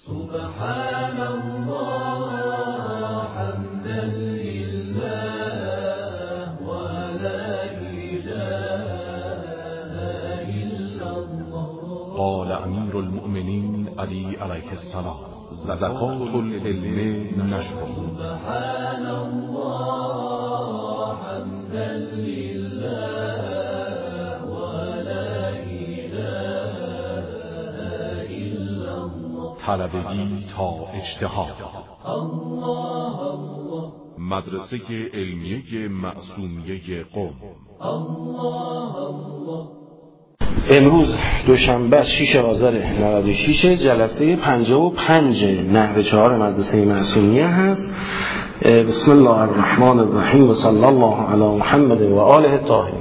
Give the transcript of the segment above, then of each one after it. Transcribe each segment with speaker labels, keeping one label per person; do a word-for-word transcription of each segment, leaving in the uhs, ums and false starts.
Speaker 1: سبحان الله حمدا لله ولا إله إلا الله.
Speaker 2: قال امیر المؤمنین علی علیه السلام: زکات العلم نشر.
Speaker 1: سبحان الله حمدا لله ولا إله إلا الله.
Speaker 2: طلبگی تا اجتهاد.
Speaker 1: الله الله.
Speaker 2: مدرسه علمیه معصومیه قم.
Speaker 1: الله الله.
Speaker 3: امروز دوشنبه شش آذر نود و شش جلسه پنجاه و پنج نحو چهار مدرسه معصومیه هست. بسم الله الرحمن الرحیم و صلی الله علی محمد و آله الطاهرین.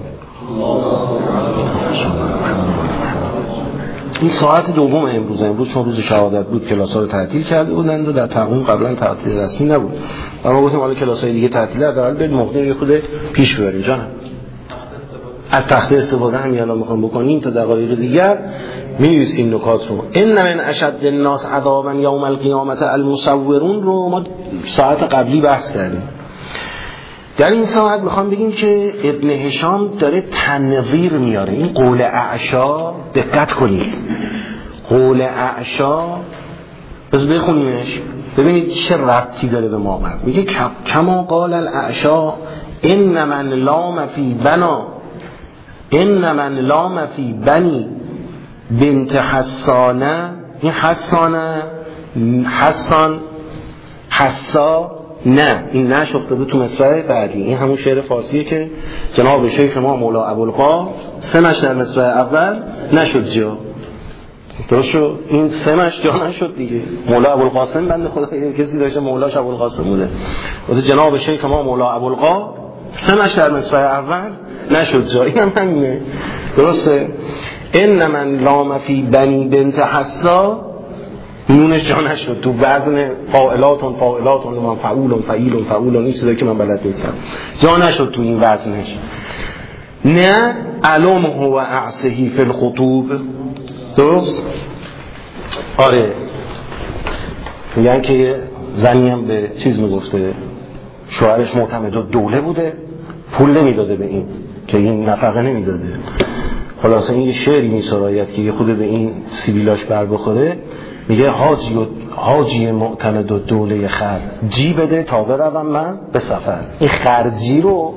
Speaker 3: این ساعت دوم امروز امروز چون روز شهادت بود کلاس‌ها رو تعطیل کرده بودند و در تقویم قبلا تعطیل رسمی نبود. اما گفتیم حالا کلاس‌های دیگه تعطیله، حداقل برید مقدار خود پیش ببریم. جانم از تخته استفاده همین الان میخوام بکنیم تا دقایق دیگر می‌نویسیم نکات رو. ان من اشد الناس عذابا یوم القیامه المصورون رو ما ساعت قبلی بحث کردیم. در این ساعت میخوام بگیم که ابن هشام داره تنویر میاره. این قول اعشا دقت کنید، قول اعشا بس بخونیمش ببینید چه ربطی داره به ما. میگه کما قال الاعشا ان من لام فی بنا ان من لام فی بنی بنت حسانه. این حسانه حسان حسا نه، این نش افتاده تو مصرع بعدی. این همون شعر فارسیه که جناب شیخ ما مولا ابوالقاسم سمش در مصرع اول نشد جا. درست شد؟ این سمش جا نشد دیگه. مولا ابوالقاسم بنده خدا کسی داشته مولاش ابوالقاسم بوده. واسه جناب شیخ ما مولا ابوالقاسم سمش در مصرع اول نشد جا. این هم همینه. درسته؟ ان من لام فی بنی بنت حسا نونش جا نشد تو وزن فاعلاتون فاعلاتون من فعولون فعیلون فعولون این چیزایی که من بلد نیستم جا نشد تو این وزنش. نه علامه و اعصهی فی الخطوب. درست؟ آره میگن که زنی هم به چیز میگفته شوهرش معتمد و دوله بوده، پول نمیداده به این که این نفقه نمیداده. خلاصه این یه شعری میسراید که خود به این سیبیلاش بر بخوره. میگه حاجی و حاجی معتمد و دوله خر جی بده تا بروم من به سفر. این خرجی رو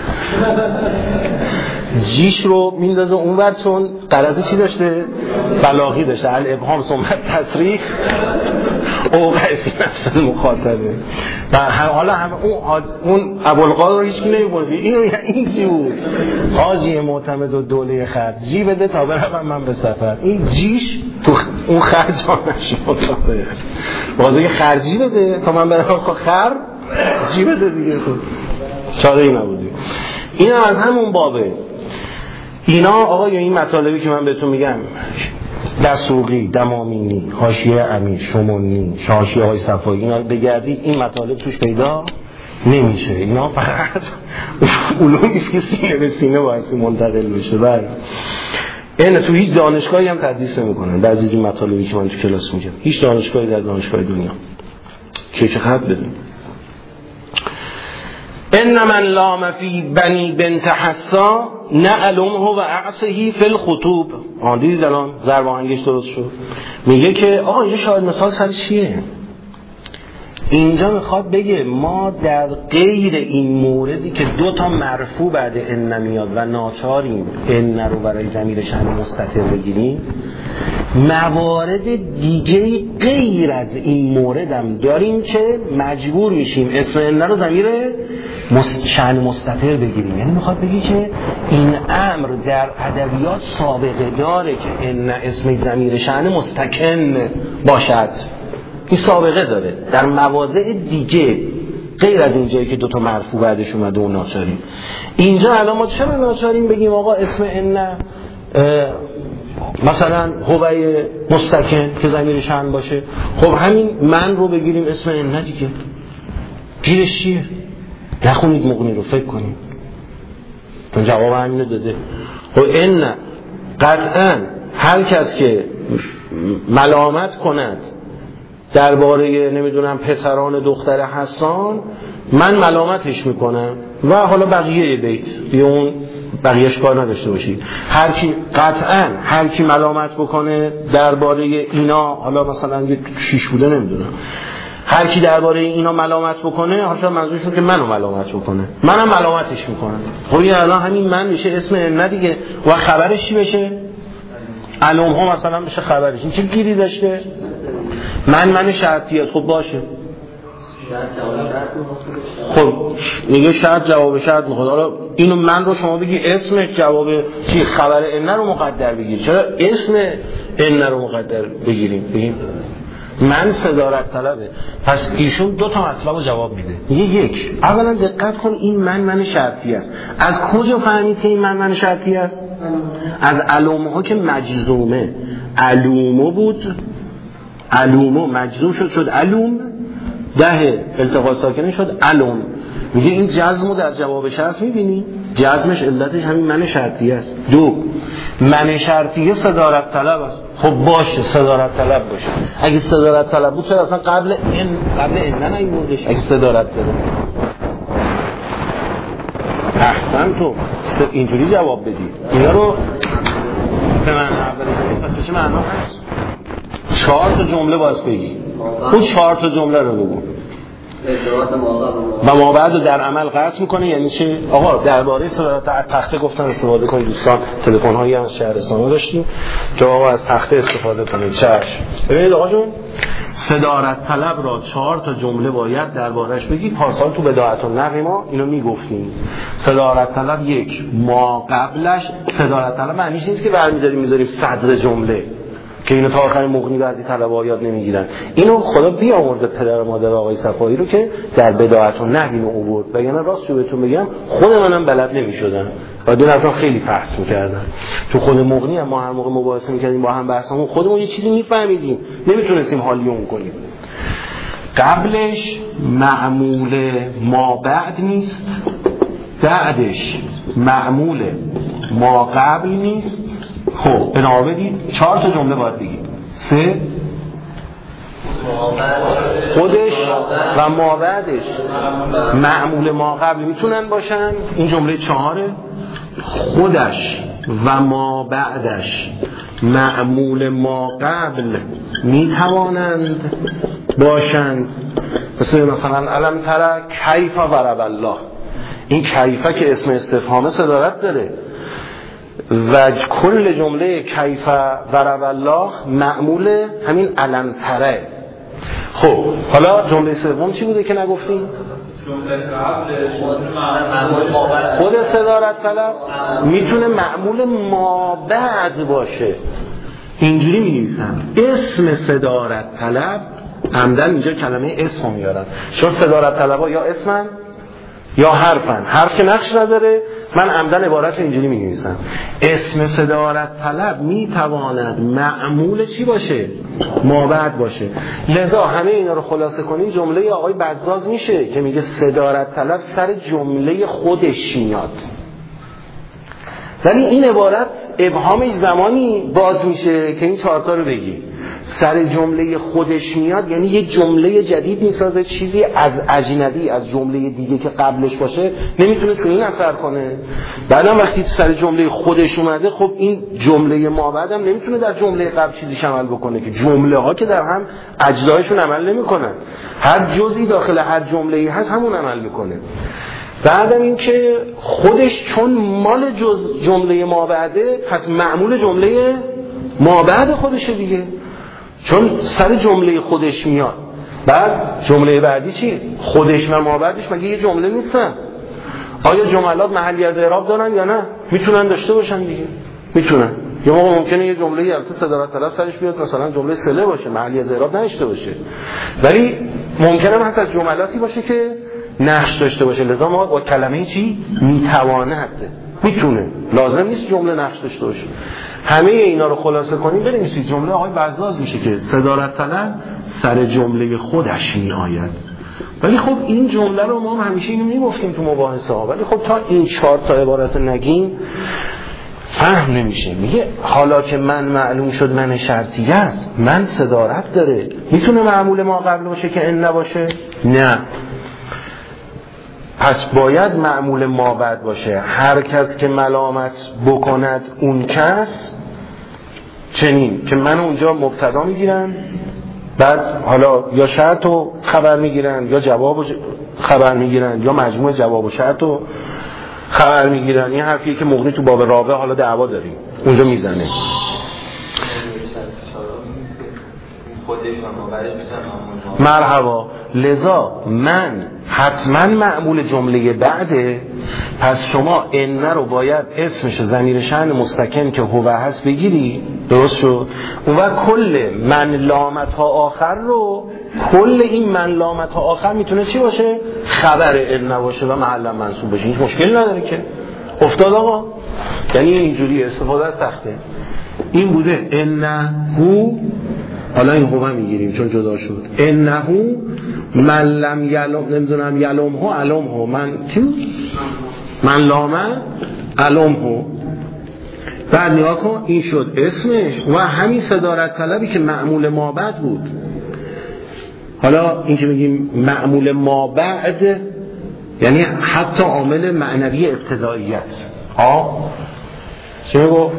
Speaker 3: جیش رو میندازه اونور چون قرض چی داشته؟ بلاغی داشته. الابهام ثمت تصریح اوقع فی نفس المخاطبه. در هر حال هم اون اون ابوالقاسم رو هیچ کی نمی‌پرسید اینو این چی بود؟ حاجی معتمد و دوله خر جی بده تا بروم من به سفر. این جیش تو اون خرج نشه مطابقه بازه خرجی بده تا من برم خر جی بده دیگه. خود چاره ای نبودی. این از همون بابه. اینا آقا یا این مطالبی که من بهتون میگم دسوقی، دمامینی، حاشیه امیر، شمونی، حاشیه های صفایی، اینا بگردید این مطالب توش پیدا نمیشه. اینا فقط علومی است که سینه به سینه واسه منتقل بشه. بله این تو هیچ دانشگاهی هم تدریس نمیکنن بعضی از این مطالبی که من تو کلاس میگم. هیچ دانشگاهی در دانشگاه دنیا که که خط بدون. ان من لام فی بنی بنت حسا نعلمه و اعصهی فی الخطوب. آن دیدید الان ضرب آهنگش درست شد. میگه که آقا اینجا شاید مثال سر چیه؟ اینجا میخواد بگه ما در غیر این موردی که دو تا مرفوع بعد ان میاد و ناچاریم ان رو برای ضمیر شأن مستتر بگیریم، موارد دیگه غیر از این موردم داریم که مجبور میشیم اسم ان رو ضمیر مست... شأن مستتر بگیریم. یعنی میخواد بگی که این امر در ادبیات سابقه داره که ان اسم ضمیر شأن مستکن باشد. این سابقه داره در مواضع دیگه غیر از این جایی که دوتا مرفوع بعدش اومده و ناچاریم. اینجا الان ما چرا ناچاریم بگیم آقا اسم ان مثلا هوای مستکن که ضمیر شأن باشه؟ خب همین من رو بگیریم اسم ان دیگه. گیرش چیه؟ نخونید مغنی رو فکر کنید. چون جواب همینو داده. خب ان قطعا هر کس که ملامت کند درباره نمیدونم پسران دختر حسان من ملامتش میکنم و حالا بقیه بیت یا اون بقیهش کار نداشته باشید. هر کی قطعا هر کی ملامت بکنه درباره اینا، حالا مثلا یه شیش بوده نمیدونم، هر کی درباره اینا ملامت بکنه، حالا منظورش اینه که منو ملامت بکنه، منم ملامتش میکنم. خب این الان همین من میشه اسم ان دیگه و خبرش چی بشه؟ علوم ها مثلا بشه خبرش. این چه گیری داشته؟ من من شرطیه. خب باشه، خب میگه شرط جواب شرط میخواد. حالا اینو من رو شما بگی اسمش جواب چی؟ خبر ان رو مقدر بگیر. چرا اسم ان رو مقدر بگیریم؟ بگیم من صدارت طلبه. پس ایشون دو تا مطلب رو جواب میده. میگه یک، اولا دقت کن این من من شرطی است. از کجا فهمید که این من من شرطی است؟ از علومه ها که مجزومه. علومه بود، علومه مجزوم شد شد علوم، ده التقاء ساکنه شد علوم. میگه این جزمو در جواب شرط میبینی؟ جزمش علتش همین من شرطی است. دو، من شرطیه صدارت طلب است. خب باشه صدارت طلب باشه. اگه صدارت طلب بود چرا اصلا قبل این قبل این نه نیوردش؟ اگه صدارت داره احسن تو اینجوری جواب بدی. اینا رو به من اولی پس بشه معنا هست. چهار تا جمله باز بگی. اون چهار تا جمله رو بگو. و ما بعد در عمل قطع میکنه. یعنی چه؟ آقا درباره صدارت تخته گفتن استفاده کنید دوستان. تلفن هایی از شهرستان داشتیم که آقا از تخته استفاده کنید. چشم. ببینید آقا جون، صدارت طلب را چهار تا جمله باید دربارش بگی. پارسال تو بداعت النقل ما اینو میگفتیم. صدارت طلب یک، ما قبلش صدارت طلب معنیش نیست که برمی‌داریم میذاریم صدر جمله که اینو تا آخر مغنی بعضی طلبه‌ها یاد نمیگیرن. اینو خدا بیامرزه پدر و مادر آقای صفایی رو که در بداعت النحو اینو آورد. وگرنه راست شو بهتون بگم خود منم بلد نمی‌شدم. و دو نفر خیلی بحث می‌کردن. تو خود مغنی هم ما هر موقع مباحثه می‌کردیم با هم بحثمون خودمون یه چیزی می‌فهمیدیم، نمیتونستیم حالیون کنیم. قبلش معمول ما بعد نیست، بعدش معمول ما قبل نیست. خب ادامه بدید. چهار تا جمله باید بگید. سه، خودش و ما بعدش معمول ما قبل میتونن باشن. این جمله چهاره. خودش و ما بعدش معمول ما قبل میتوانند باشند. مثل مثلا علم ترى کیف ضرب الله. این کیفه که اسم استفهام صدارت داره و کل جمله کیف ضرب الله معمول همین علم تره. خب حالا جمله سوم چی بوده که نگفتیم؟
Speaker 1: جمله قبل
Speaker 3: خود صدارت طلب میتونه معمول ما بعد باشه. اینجوری می نویسن اسم صدارت طلب. عمدن اینجا کلمه اسم میارن چون صدارت طلبا یا اسمن یا حرفن. حرف که نقش نداره من عمدن عبارت اینجوری می نویسم. اسم صدارت طلب می تواند معمول چی باشه؟ ما بعد باشه. لذا همه اینا رو خلاصه کنیم جمله آقای بزاز میشه که میگه صدارت طلب سر جمله خودش میاد. ولی این عبارت ابهامش زمانی باز میشه که این چهارتا رو بگی. سر جمله خودش میاد یعنی یک جمله جدید میسازه، چیزی از اجنبی از جمله دیگه که قبلش باشه نمیتونه تو این اثر کنه. بعدم وقتی سر جمله خودش اومده خب این جمله ما بعدم نمیتونه در جمله قبل چیزیش عمل بکنه که جمله ها که در هم اجزایشون عمل نمیکنن. هر جزئی داخل هر جمله‌ای هست همون عمل میکنه. بعدم این که خودش چون مال جز جمله ما بعده پس معمول جمله ما بعد خودشه دیگه، چون سر جمله خودش میاد. بعد جمله بعدی چی؟ خودش و ما بعدش مگه یه جمله نیستن؟ آیا جملات محلی از اعراب دارن یا نه؟ میتونن داشته باشن دیگه، میتونن. یا موقع ممکنه یه جمله البته صدارت طلب سرش بیاد مثلا جمله صله باشه محلی از اعراب نداشته باشه، ولی ممکنه هم هست از جملاتی باشه که نقش داشته باشه. لذا ما با کلمه چی؟ میتواند، میتونه، لازم نیست جمله نقش داشته باشه. همه اینا رو خلاصه کنیم بنویسید جمله آقای بزاز میشه که صدارت طلب سر جمله خودش می آید. ولی خب این جمله رو ما هم همیشه اینو میگفتیم تو مباحثه ها، ولی خب تا این چهار تا عبارت نگیم فهم نمیشه. میگه حالا که من معلوم شد من شرطیه است، من صدارت داره، میتونه معمول ما قبل باشه که ان نباشه؟ نه، پس باید معمول ما بعد باشه. هر کس که ملامت بکند اون کس چنین، که من اونجا مبتدا میگیرن، بعد حالا یا شرط و خبر میگیرن یا جواب و خبر میگیرن یا مجموع جواب و شرط و خبر میگیرن. این حرفیه که مغنی تو باب رابع حالا دعوا داریم اونجا میزنه. مرحبا. لذا من حتما معمول جمله بعده، پس شما ان رو باید اسمش ضمیر شأن مستکن که هو هست بگیری، درست شد؟ اون وقت کل من لامت ها آخر رو، کل این من لامت ها آخر میتونه چی باشه؟ خبر ان نباشه و محل منصوب باشه. هیچ مشکلی نداره که. افتاد آقا؟ یعنی اینجوری استفاده از تخته این بوده انهو، حالا این هو میگیریم چون جدا شد. انهو من لم یلم، نمیدونم یلم ها علم ها، من چی؟ من لامه علم ها. بعد نیا کن این شد اسمش و همین صدارت طلبی که معمول ما بعد بود. حالا این که میگیم معمول ما بعد یعنی حتی عامل معنوی ابتداییت. آه چی میگفت؟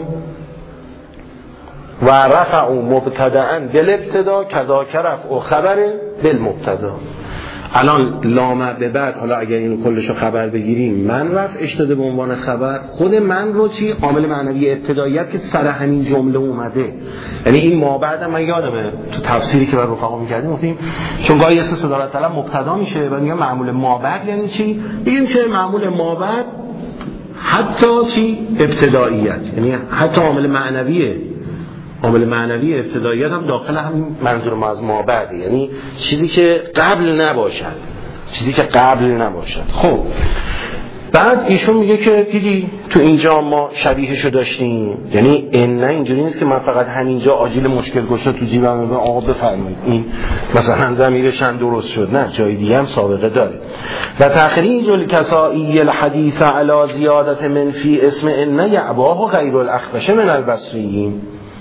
Speaker 3: و رفعوا مبتدأ بالابتدا کذاک رفع خبر بالمبتدا. الان لامه به بعد، حالا اگر اینو کلشو خبر بگیریم، من رفعش داده به عنوان خبر، خود من رو چی؟ عامل معنوی ابتداییت که سر همین جمله اومده. یعنی این ما بعد من یادمه تو تفسیری که بر رفقا می‌کردیم گفتیم چون گاهی اسم صدارت طلب مبتدا میشه و میگم معمول ما بعد یعنی چی؟ بگیم که معمول ما بعد حتی چی؟ ابتداییت، یعنی حتی عامل معنویه، عامل معنوی ابتداییت هم داخل همین منظور ما از ما بعده، یعنی چیزی که قبل نباشد، چیزی که قبل نباشد. خب بعد ایشون میگه که دیدی تو اینجا ما شبیهشو داشتیم، یعنی این نه اینجوری نیست که من فقط همینجا آجیل مشکل گشته تو جیبم میگم آقا بفرمایید این مثلا ضمیرشن درست شد، نه جای دیگه هم سابقه داره. و تخریج الکسائی الحدیث علی زیادت منفی اسم ان یعباه غیر الاخفش من البصریین.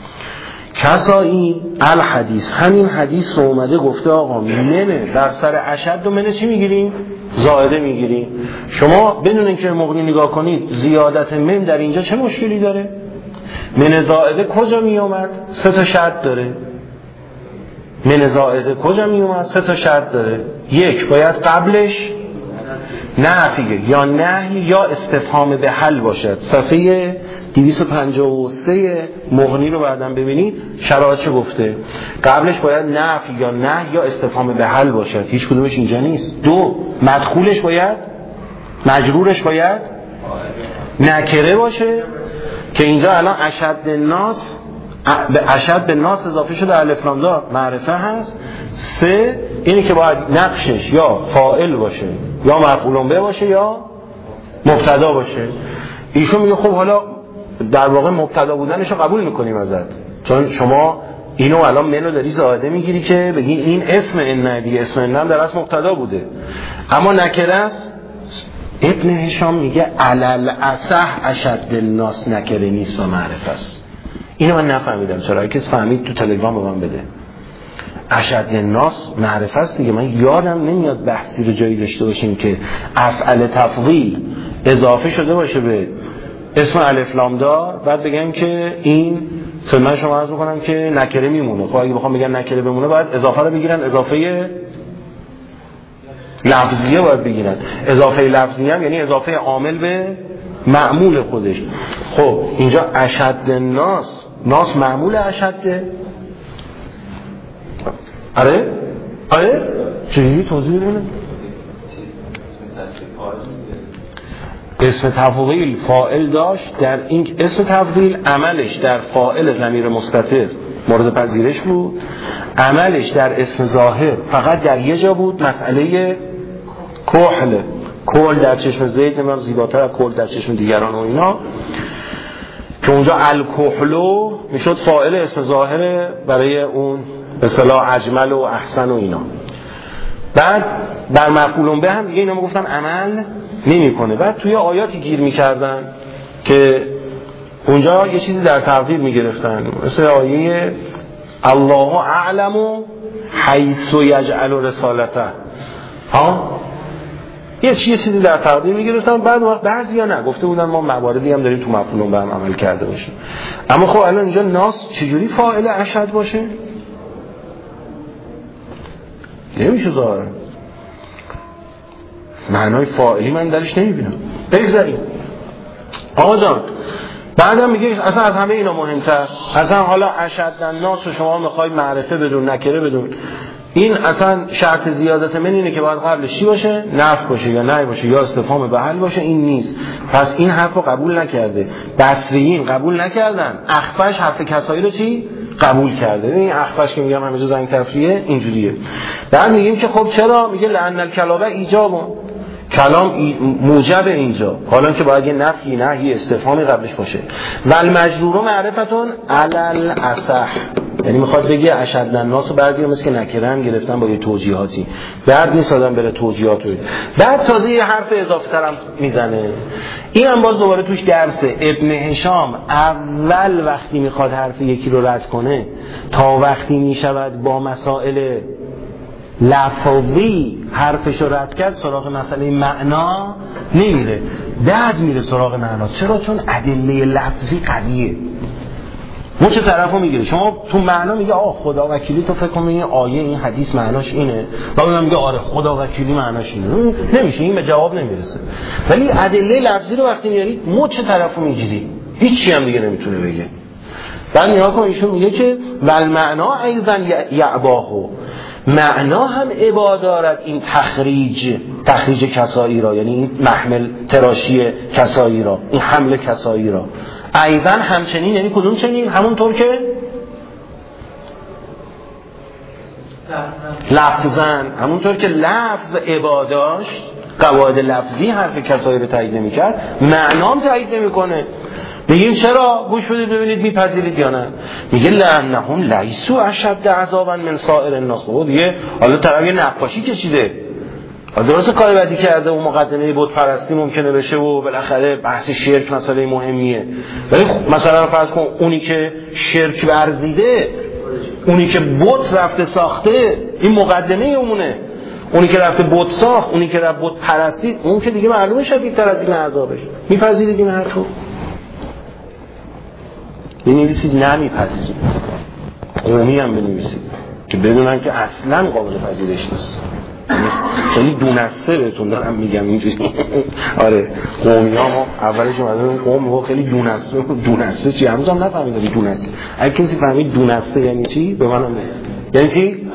Speaker 3: کسائی الحدیث، همین حدیث رو اومده گفته آقا منه در سر اشد و منه چی میگیریم؟ زائده میگیریم. شما بدون اینکه مغنی نگاه کنید زیادت من در اینجا چه مشکلی داره؟ من زائده کجا می اومد؟ سه تا شرط داره. من زائده کجا می اومد؟ سه تا شرط داره. یک، باید قبلش نفیه یا نهی یا استفهام به حل باشد. صفحه دویست و پنجاه و سه مغنی رو بعداً ببینید شرایطش گفته. قبلش باید نفی یا نهی یا استفهام به حل باشد. هیچ کدومش اینجا نیست. دو، مدخولش باید، مجرورش باید نکره باشه که اینجا الان اشد الناس به اشد به ناس اضافه شده الف لام دار معرفه هست. سه، اینی که باید نقشش یا فاعل باشه یا مفعول به باشه یا مبتدا باشه. ایشون میگه خب حالا در واقع مبتدا بودنش رو قبول میکنیم ازت، چون شما اینو الان منو داری زائده میگیری که بگی این اسم ان دیگه، اسم ان هم در اصل مبتدا بوده اما نکره است. ابن هشام میگه علل اصح اشد الناس نکره نیست و معرفه است. اینو من نفهمیدم، چرا کس فهمید تو تلگرام به من بده. اشد الناس معرفه است دیگه. من یادم نمیاد بحثی رو جایی داشته باشیم که افعل تفضیل اضافه شده باشه به اسم الف لام دار بعد بگم که این خدمت شما عرض می‌کنم که نکره میمونه. خب اگه بخوام بگم نکره بمونه باید اضافه رو بگیرن، اضافه لفظیه باید بگیرن. اضافه لفظیه هم یعنی اضافه عامل به معمول خودش. خب اینجا اشد الناس، ناس معمول اشده. آره؟ آره؟ چجوری توضیح بدونه؟ اسم تفضیل فاعل داشت، در این اسم تفضیل عملش در فاعل ضمیر مستتر مورد پذیرش بود، عملش در اسم ظاهر فقط در یه جا بود، مسئله کحل، کحل در چشم زید نمیم زیباتر از کحل در چشم دیگران و اینا، که اونجا الکحلو میشد فاعل اسم ظاهر برای اون به اصطلاح اجمل و احسن و اینا. بعد در مفعول به هم دیگه اینا میگفتن عمل نمیکنه. بعد توی آیاتی گیر میکردن که اونجا یه چیزی در تقدیر میگرفتن، مثل آیه الله اعلم حیث یجعل رسالته، ها یه چیزی در تقدیر میگرفتن، بعد وقت بعضیا نه گفته بودن ما مواردی هم داریم تو مفهوم به هم عمل کرده باشیم. اما خب الان اینجا ناس چجوری فاعل اشد باشه؟ نمیشه ظاهرا، معنای فاعلی من درش نمیبینم. بگذاریم آقا جان، بعدم میگه اصلا از همه اینا مهمتر، اصلا حالا اشد الناس رو شما میخوای معرفه بدون نکره بدون، این اصلا شرط زیادت من اینه که باید قبلش چی باشه؟ نفی باشه یا نه باشه یا استفهام به حل باشه. این نیست. پس این حرف رو قبول نکرده، بصریین قبول نکردن، اخفش حرف کسایی رو چی؟ قبول کرده. این اخفش که میگم همه جا زنگ تفریه اینجوریه. بعد میگیم که خب چرا؟ میگه لأن الکلام ایجاب، کلام موجب اینجا، حالا که باید یه نفی نهی استفهامی قبلش باشه. ول مجرور معرفتون علل اصح، یعنی میخواد بگه اشد الناس و بعضی هم مثل که نکره هم گرفتن با یه توجیهاتی، بعد نیست آدم بره توجیهات رو. بعد تازه یه حرف اضافه ترم میزنه، این هم باز دوباره توش درسه. ابن هشام اول وقتی میخواد حرف یکی رو رد کنه تا وقتی میشود با مسائل لفظی حرفش رو رد کرد سراغ مسئله معنا نمیره، بعد میره سراغ معنا. چرا؟ چون ادله لفظی قویه. مو چه طرفو میگیره، شما تو معنا میگه آه خدا وکیلی تو فکر کنم این آیه این حدیث معناش اینه، و اونم میگه آره خدا وکیلی معناش اینه. نمیشه، این به جواب نمیرسه. ولی ادله لفظی رو وقتی میارید مو چه طرفو میگیری، هیچی هم دیگه نمیتونه بگه. بعد نیا کن ایشون میگه که ول معنا ایضا یعباهو، معنا هم عبا دارد این تخریج تخریج کسایی را، یعنی این محمل تراشی کسایی را، این حمل کسایی را. ایضا همچنین، یعنی کدوم چنین؟ همونطور که لفظن، همونطور که لفظ عبا داشت قواعد لفظی حرف کسایی رو تایید نمی‌کرد، معنام تایید نمی‌کنه. میگیم چرا؟ گوش بدید ببینید میپذیرید یا نه. میگه لأنهم لیسوا اشد عذابا من سائر الناس. خب دیگه حالا طرف یه نقاشی کشیده، درسته کار بدی کرده و مقدمه بت پرستی ممکنه بشه و بالاخره بحث شرک مسئله مهمیه، ولی مثلا فرض کن اونی که شرک ورزیده، اونی که بت رفته ساخته، این مقدمه اونه. اونی که رفته بت ساخت، اونی که رفته بت پرستی، اون که دیگه معلومه شدیدتر از این عذابش. میپذیرید این حرفو؟ بنویسید نمیپذیرید، قومی هم بنویسید که بدونن که اصلا قابل پذیرش نیست. خیلی دونسته بهتون دارم میگم اینجوری. آره قومی ها ما اولش اومدن قوم ها خیلی دونسته. دونسته چی؟ هنوز هم نفهمیدم دونسته. اگه کسی فهمید دونسته یعنی چی به منم بگه. یعنی چی؟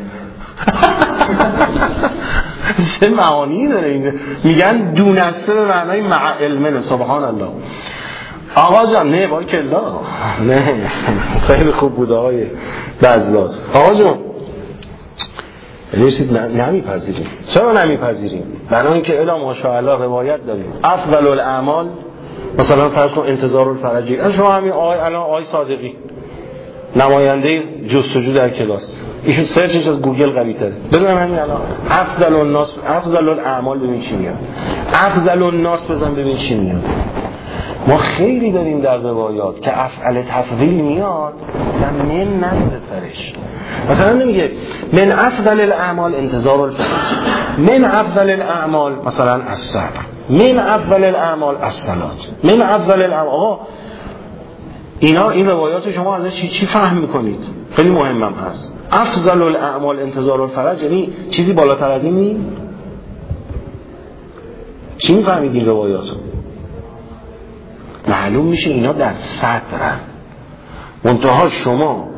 Speaker 3: چه معانی داره اینجا؟ میگن دونسته به معنای مع علمه. سبحان الله. آقا جان نه بار کلا نه خیلی خوب بود آقای بزاز. آقا جان نمیشید نمیپذیریم. چرا نمیپذیریم؟ برای اینکه الا ماشاءالله روایت داریم افضل الاعمال، مثلا فرض کن انتظار الفرجی، شما همین آقای الان آقای صادقی نماینده جستجو در کلاس، ایشون سرچش از گوگل قوی تره. بزن همین الان افضل الناس افضل الاعمال ببین چی میاد، افضل الناس بزن ببین چی میاد. ما خیلی داریم در روایات که افعل تفضیل میاد و من نداره سرش. مثلا نمیگه من افضل الاعمال انتظار الفرج، من افضل الاعمال مثلا الصبر، من افضل الاعمال الصلاه، من افضل الاعمال. آقا اینا این روایات شما ازش چی چی فهم میکنید؟ خیلی مهمم هست. افضل الاعمال انتظار الفرج یعنی چیزی بالاتر از این نیست؟ چی میفهمید این روایاتو؟ معلوم میشه اینا در صدرن. منتها شما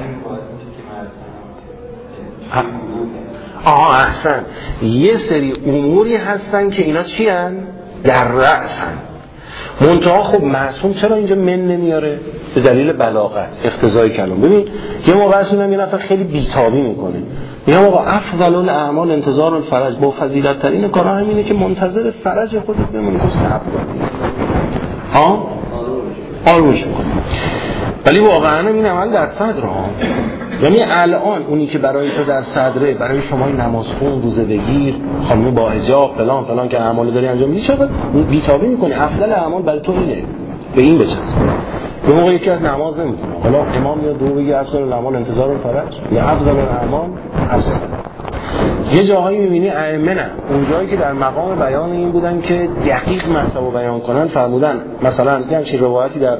Speaker 3: آها احسن یه سری اموری هستن که اینا چی هن؟ در رأسن. منتها خب معصوم چرا اینجا من نمیاره؟ به دلیل بلاغت اقتضای کلام. ببین یه موقع اصلا یه نفر خیلی بیتابی میکنه، یه موقع افضل الاعمال انتظار الفرج، با فضیلت ترین کارا همینه که منتظر فرج خودت بمونی و صبر کنی. ها آرومش میکنه. ولی واقعا این عمل در صدر ها، یعنی الان اونی که برای تو در صدره، برای شما نماز خون، روزه بگیر، خانم با حجاب فلان فلان که اعمال داری انجام میدی، چقدر بیتابی میکنی. افضل اعمال برای تو اینه، به این بچسب. به موقع یکی از نماز نمیتونه، حالا امام یا دو بگه افضل الاعمال انتظار الفرج یا افضل الاعمال حسن. یه جاهایی میبینی ائمه نه، اون جایی که در مقام بیان این بودن که دقیق مطلب رو بیان کنن فرمودن، مثلا یه همچین روایتی در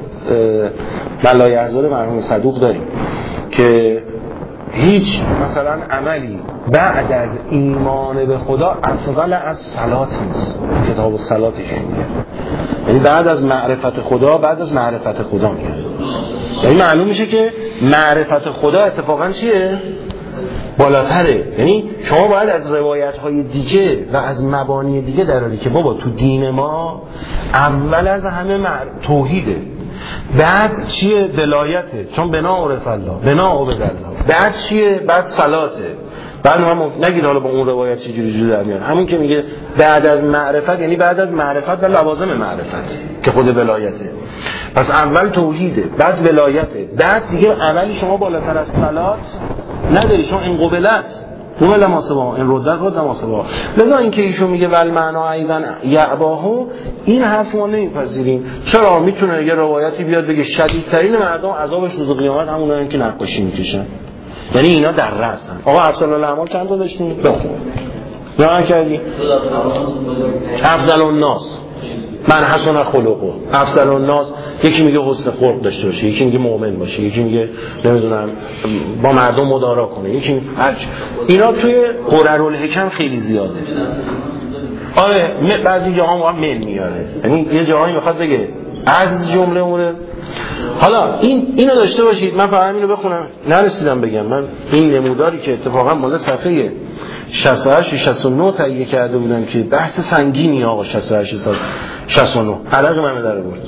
Speaker 3: بلای احزار مرحوم صدوق داریم که هیچ مثلا عملی بعد از ایمان به خدا افضل از صلات نیست. کتاب الصلاتش میگه یعنی بعد از معرفت خدا، بعد از معرفت خدا میگه، یعنی معلوم میشه که معرفت خدا اتفاقا چیه؟ بالاتره. یعنی شما باید از روایت های دیگه و از مبانی دیگه دراری که بابا تو دین ما اول از همه مع... توحیده، بعد چیه؟ ولایته، چون بنا عرف الله، بنا عبد الله، بعد چیه؟ بعد صلاته، بعد هم نگید حالا با اون روایت چه جوری جوری در میاد، همون که میگه بعد از معرفت یعنی بعد از معرفت و لوازم معرفت که خود ولایته. پس اول توحیده، بعد ولایته، بعد دیگه عملی شما بالاتر از صلات نداری، چون این قبلت قبل ما سبا، این ردت رد ما سبا. لذا این که ایشون میگه ول معنا ایضا یعباهو، این حرف ما نمیپذیریم. چرا؟ میتونه یه روایتی بیاد بگه شدیدترین مردم عذابش روز قیامت همونایی که نقاشی میکشن، یعنی اینا در رأسن. آقا افضل الاعمال چند تا داشتیم؟ بخون نه کردی؟ افضل الناس من حسن خلقه، افضل الناس یکی میگه حسن خلق داشته باشه، یکی میگه مؤمن باشه، یکی میگه نمیدونم با مردم مدارا کنه، یکی هرچ. اینا توی قررالحکم خیلی زیاده. آره بعضی جاها هم من میاره، یعنی یه جاهایی میخواد بگه از جمله امور. حالا این اینو داشته باشید، من فقط اینو بخونم نرسیدم بگم. من این نموداری که اتفاقا مال صفحه شصت و هشت شصت و نه تهیه کرده بودم که بحث سنگینی آقا شصت و هشت شصت و نه عرق من در آورد.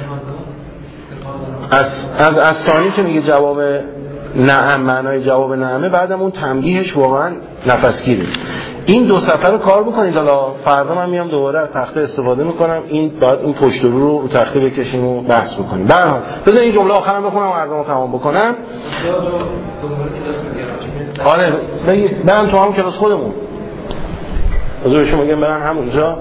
Speaker 3: از از اسانی که میگه جواب نعم، معنای جواب نعمه، بعدم اون تنبیهش واقعا نفسگیره. این دو صفحه رو کار بکنید. حالا فردا من میام دوباره از تخته استفاده میکنم، این بعد این پشت رو رو تخته بکشیم و بحث بکنیم. به هر حال بذار این جمله آخرام بخونم و عرضمو تمام بکنم. آره بگید برم تو هم کلاس خودمون. بذار شما میگم برن همونجا.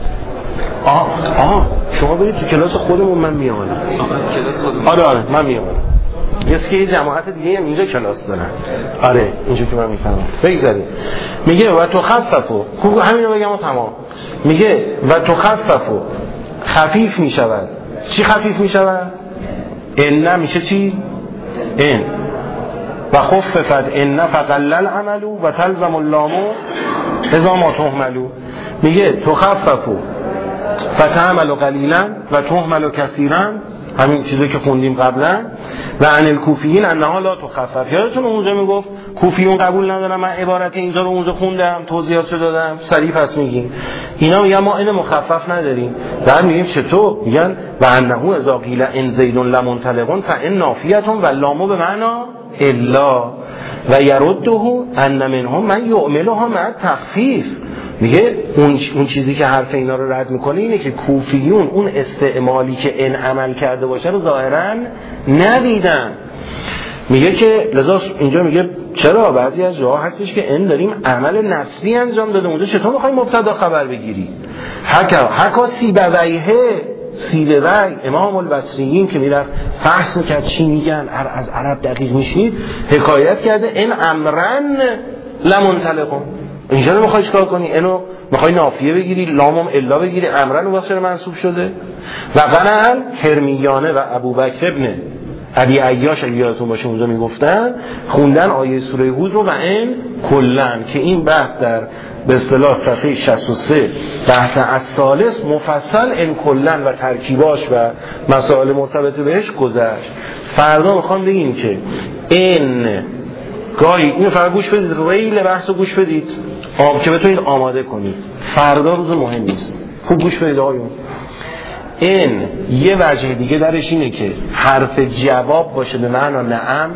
Speaker 3: آها آها شما برید تو کلاس خودمون، من میام. کلاس خودمون. آره آره من میام. یه سری جماعت دیگه هم اینجا کلاس دارن. آره اینجا که من میفهمم. بگذارید. میگه و تو خففو، خوب همینو بگم و تمام. میگه و تو خففو، خفیف میشود. چی خفیف میشود؟ ان میشه چی؟ ان و خففت ان فقلل العمل و تلزم اللام اذا ما تهملوا. میگه تو خففو فتعمل قلیلا و تهمل کثیرا، همین چیزی که خوندیم قبلا. و عن الکوفیین انها لا تخفف. یادتون اونجا میگفت کوفیون قبول ندارم، من عبارت اینجا رو اونجا خوندم، توضیحاتشو دادم، سریع پس میگیم اینا میگن ما این مخفف نداریم. بعد میگیم چطور؟ میگن و انه اذا قیل ان زید لمنطلق فان نافیه و لام به معنا الا و یرده ان منهم من یعملها مع تخفیف. میگه اون اون چیزی که حرف اینا رو رد میکنه اینه که کوفیون اون استعمالی که ان عمل کرده باشه رو ظاهرا ندیدن. میگه که لذا اینجا میگه چرا بعضی از جاها هستش که ان داریم عمل نسبی انجام داده، اونجا چطور میخوای مبتدا خبر بگیری؟ حکا حکا سیبویه سیبوی امام البصریین که میرفت فحص میکرد چی میگن، از عرب دقیق میشید، حکایت کرده ان امرن لمنطلقون. اینجا رو میخوای چیکار کنی؟ اینو میخوای نافیه بگیری، لامم الا بگیری، امرن اون وقت منصوب شده. و قنال هرمیانه و ابوبکر ابن علی عیاش اگه یادتون باشه اونجا میگفتن خوندن آیه سوره هود رو و این کلن، که این بحث در به اصطلاح صفحه شصت و سه بحث از ثالث مفصل این کلن و ترکیباش و مسائل مرتبط بهش گذشت. فردا میخوام بگیم که این گاهی اینو فردا گوش بدید، ریل بحث رو گوش بدید آب که بتونید آماده کنید، فردا روز مهم نیست. خوب گوش بدید آقایون. این یه وجه دیگه درش اینه که حرف جواب باشه به معنا نعم.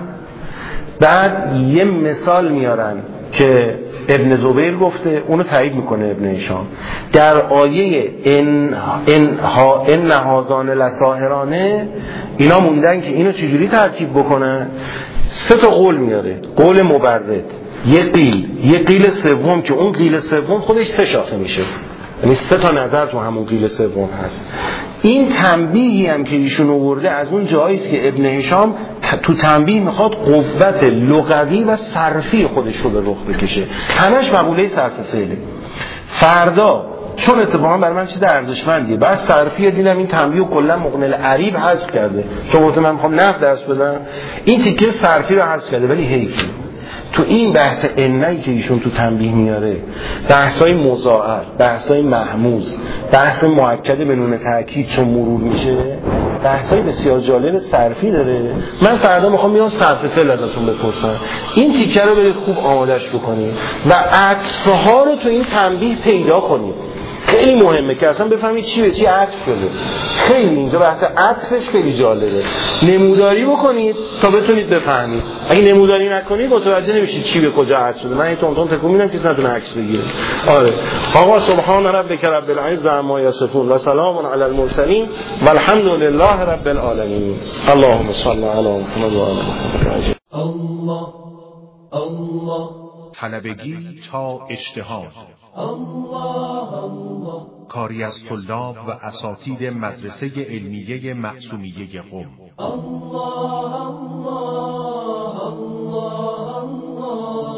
Speaker 3: بعد یه مثال میارن که ابن زبیر گفته، اونو تایید میکنه ابن هشام در آیه ان ان ها ان هازان لساهرانه. اینا موندن که اینو چجوری ترکیب بکنن. سه تا قول میاره، قول مبرد، یه قیل، یه قیل سوم که اون قیل سوم خودش سه شاخه میشه. یعنی سه تا نظر تو همون قیل سوم هست. این تنبیهی هم که ایشون آورده از اون جایی است که ابن هشام تو تنبیه میخواد قوت لغوی و صرفی خودش رو به رخ بکشه. همش مقوله صرف فعله. فردا چون اتفاقا برای من چیز ارزشمندیه، بعد صرفی دیدم این تنبیه و کلا مقنل عریب حذف کرده، چون گفتم من میخوام نحو درس بدم، این تیکه صرفی رو حذف کرده. ولی حیف تو این بحث انی که ایشون تو تنبیه میاره، بحثای مضاعف، بحثای محموز، بحث مؤکد به نون تاکید چون مرور میشه، بحثای بسیار جالب صرفی داره. من فردا میخوام میام صرف فعل ازتون بپرسم، این تیکه رو برید خوب آمادش بکنید و عطفها رو تو این تنبیه پیدا کنید. خیلی مهمه که اصلا بفهمید چی به چی عطف شده. خیلی اینجا بحث عطفش خیلی جالبه. نموداری بکنید تا بتونید بفهمید. اگه نموداری نکنید متوجه نمیشید چی به کجا عطف شده. من این تونتون تکون میدم کسی نتونه عکس بگیره. آره آقا سبحان ربک رب العزة عما یصفون و سلام علی المرسلین والحمد لله رب العالمین. اللهم صل علی محمد و آل محمد.
Speaker 4: الله الله
Speaker 2: طلبگی تا اجتهاد.
Speaker 4: الله الله
Speaker 2: کاری از طلاب و اساتید مدرسه علمیه معصومیه قم.
Speaker 4: الله الله الله الله